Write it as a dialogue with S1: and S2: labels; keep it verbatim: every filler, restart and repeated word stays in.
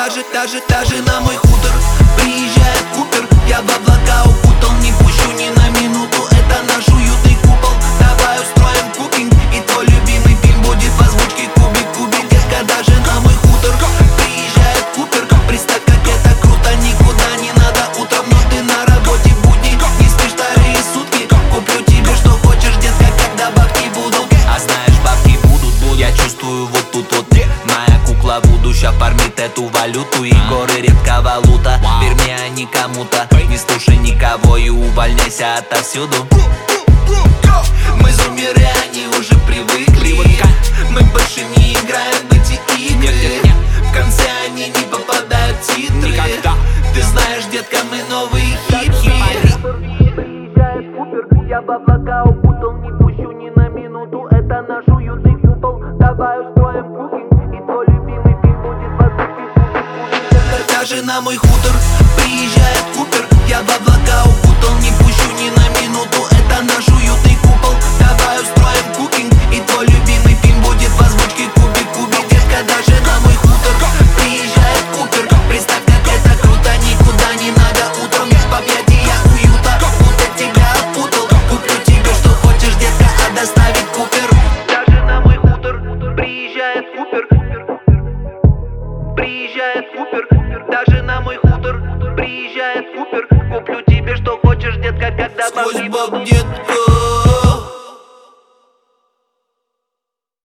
S1: даже, даже, даже на мой хутор приезжает Купер. Я в облака укутал, не пущу ни на минуту. Это наш уютный купол. Давай устроим кукинг, и твой любимый фильм будет в озвучке кубик, кубик. Детка, даже на мой хутор приезжает Купер. Представь, как это круто, никуда не надо утром, но ты на работе будни, не спишь вторые сутки. Куплю тебе, что хочешь, детка, когда бабки будут. А знаешь, бабки будут, будут. Я чувствую вот тут вот моя кукла Вуду ща фармит эту валюту. И горы редкого лута, верь мне, а не кому-то. Не слушай никого и увольняйся отовсюду. Мы зумеры, они уже привыкли. Мы больше не играем в эти игры. В конце они не попадают в титры. Ты знаешь, детка, мы новые хиты. Приезжает Купер, я в облака укутал, не пущу ни на минуту. Это наш уютный купол. Давай устроим кукинг, и твой любимый фильм будет в озвучке. Даже на мой хутор приезжает Купер. Я в облака укутал, не пущу ни на минуту. Это наш уютный купол. Давай устроим кукинг, и твой любимый фильм будет в озвучке кубик, кубик. Детка, даже на мой хутор приезжает Купер. Представь, как это круто, никуда не надо утром. В объятия уюта, будто тебя опутал. Куплю тебе, что хочешь, детка, а доставить Купер. Даже на мой хутор приезжает Купер. Приезжает Купер. Даже на мой хутор приезжает Купер. Куплю тебе, что хочешь, детка, когда бабки будут.